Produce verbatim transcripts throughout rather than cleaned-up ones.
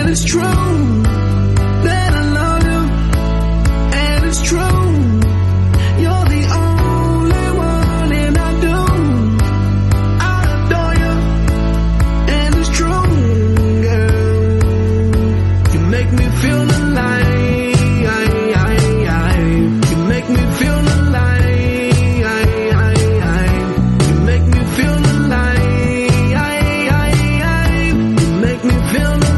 And it's true that I love you, and it's true you're the only one, and I do, I adore you, and it's true, girl. You make me feel alive, you make me feel alive, you make me feel alive, you make me feel alive.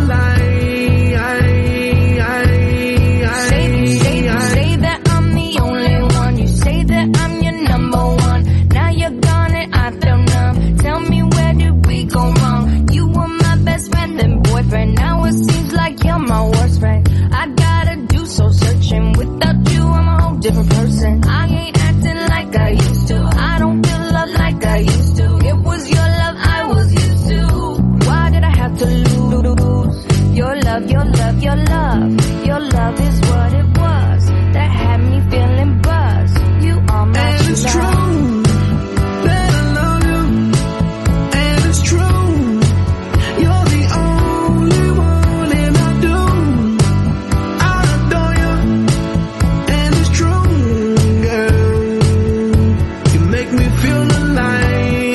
Now it seems like you're my worst friend. I gotta do soul searching. Without you, I'm a whole different person. I ain't acting like I used to. I don't feel love like I used to. It was your love I was used to. Why did I have to lose? Your love, your love, your love. Your love is what it was that had me feeling buzzed. You are my and it's love. True that I love you, and it's true you're the only one, and I do, I adore you, and it's true, girl. You make me feel alive,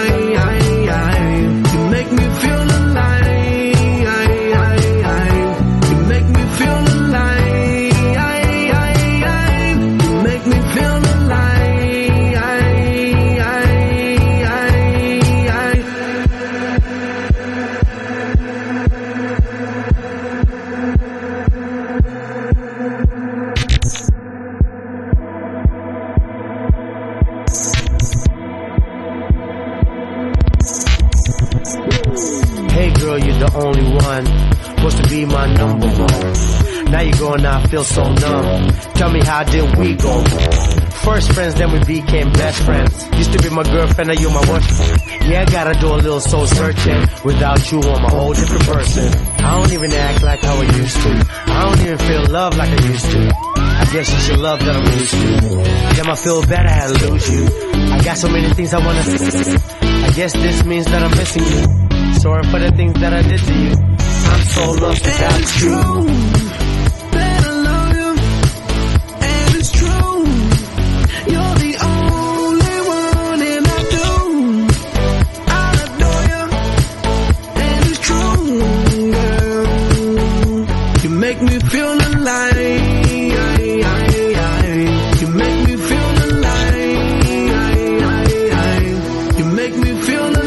you make me feel alive, you make me feel alive, you make me feel alive. Hey girl, you're the only one, supposed to be my number one. Now you're going, I feel so numb. Tell me, how did we go? First friends, then we became best friends. Used to be my girlfriend, now you're my boyfriend. Yeah, I gotta do a little soul searching. Without you, I'm a whole different person. I don't even act like how I used to. I don't even feel love like I used to. I guess it's your love that I'm used to. Damn, I feel bad I had to lose you. I got so many things I wanna say. I guess this means that I'm missing you. Sorry for the things that I did to you. I'm so lost without And it's you. true that I love you, and it's true you're the only one, and I do, I adore you, and it's true, girl. You make me feel alive, you make me feel alive, you make me feel alive.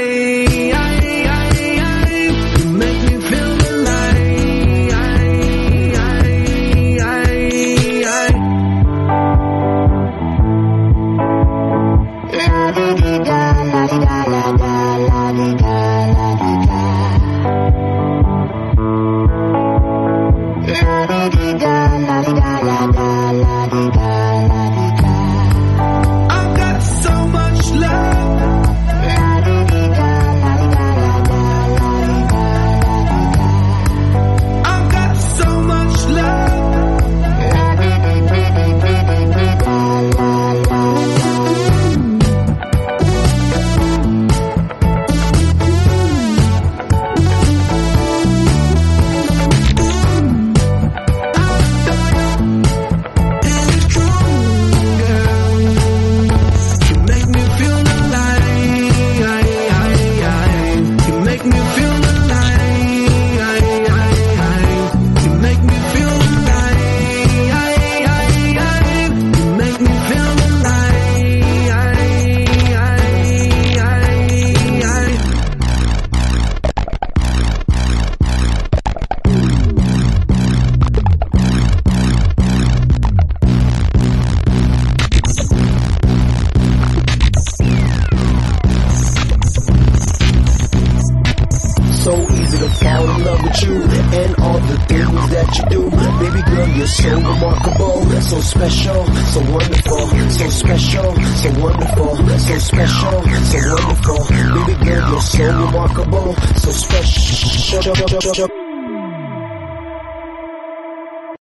I've got so much love. I've got so much love. So easy to fall in love with you and all the things that you do. Baby girl, you're so remarkable, so special, so wonderful, so special, so wonderful, so special, so wonderful. Baby girl, you're so remarkable, so special.